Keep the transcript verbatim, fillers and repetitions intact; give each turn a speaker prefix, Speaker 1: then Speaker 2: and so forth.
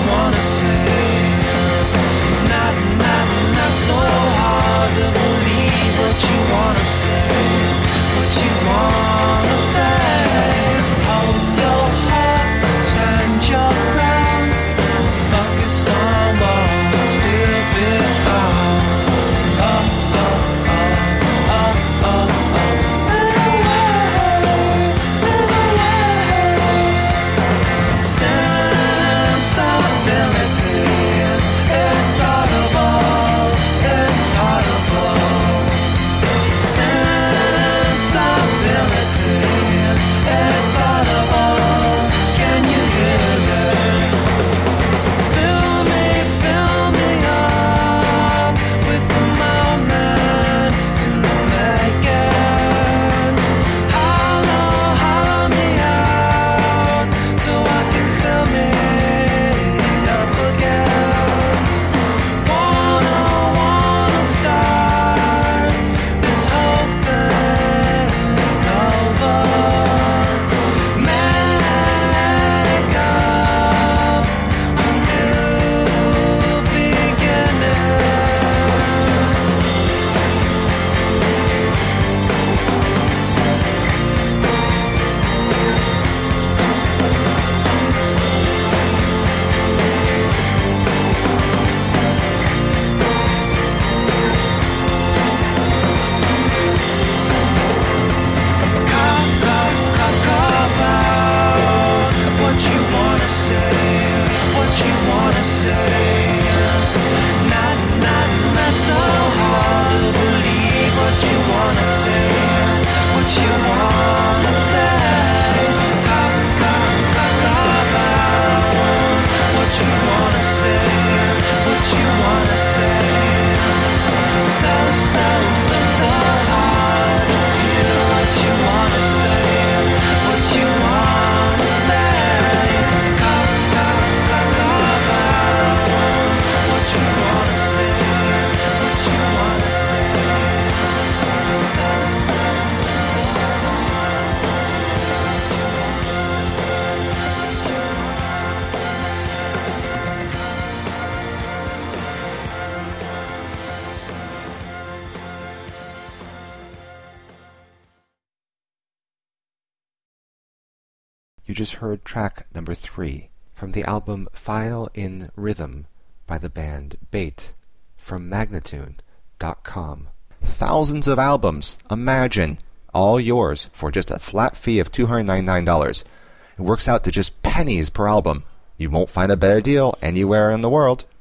Speaker 1: wanna say. It's not, not, not so hard to believe what you wanna say, what you wanna say. Hold your heart, stand your ground, focus on what's to be found. Oh, oh, oh, oh, oh, oh. Little way, little way. Sensibility, it's audible, it's audible. Sensibility, it's audible. Can you hear it? Fill me, fill me up with the moment in the making. Hollow, hollow me out so I can fill me up again. Wanna, wanna start this whole thing over. Make up a new beginning. Carve, carve, carve, carve out what you wanna say, what you wanna say. It's not, not, not so hard to believe what you wanna say, what you wanna say. Carve, carve, carve, carve out what you wanna say, what you wanna say. So, so, so, so hard to feel what you wanna say, what you wanna say. Carve, carve, carve, carve out what you wanna say, what you wanna say. So, so, so, so hard to feel what you wanna say, what you
Speaker 2: You just heard track number three from the album File in Rhythm by the band Bait from Magnatune dot com. Thousands of albums, imagine, all yours for just a flat fee of two hundred ninety-nine dollars. It works out to just pennies per album. You won't find a better deal anywhere in the world.